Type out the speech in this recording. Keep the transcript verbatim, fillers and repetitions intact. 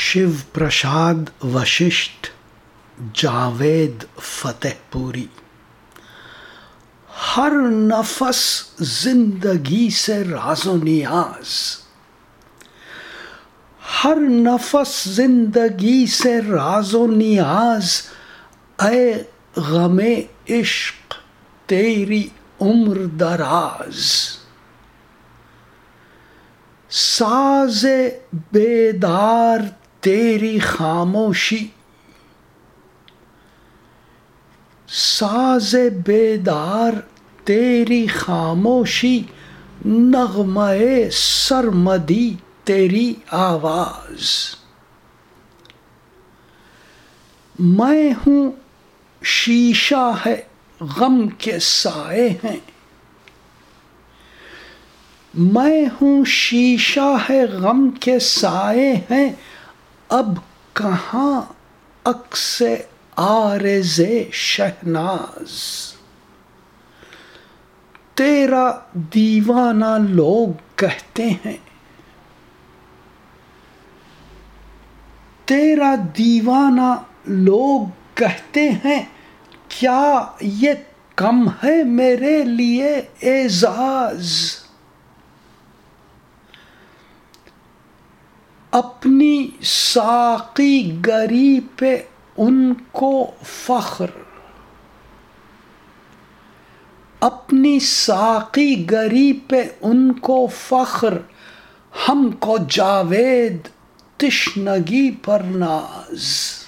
शिव प्रसाद वशिष्ठ जावेद फतेहपुरी। हर नफस जिंदगी से राज़ो नियाज, हर नफस जिंदगी से राज़ो नियाज, ऐ गमे इश्क तेरी उम्र दराज। साज़े बेदार तेरी खामोशी, साज़े बेदार तेरी खामोशी, नग़्मे सरमदी तेरी आवाज़। मैं हूँ शीशा है गम के साए हैं, मैं हूँ शीशा है गम के साए हैं, अब कहाँ अक्से आरज़े शहनाज। तेरा दीवाना लोग कहते हैं, तेरा दीवाना लोग कहते हैं, क्या ये कम है मेरे लिए एजाज। अपनी साकी गरी पे उनको फख्र, अपनी साकी गरी पे उनको फख्र, हमको जावेद तिश्नगी पर नाज।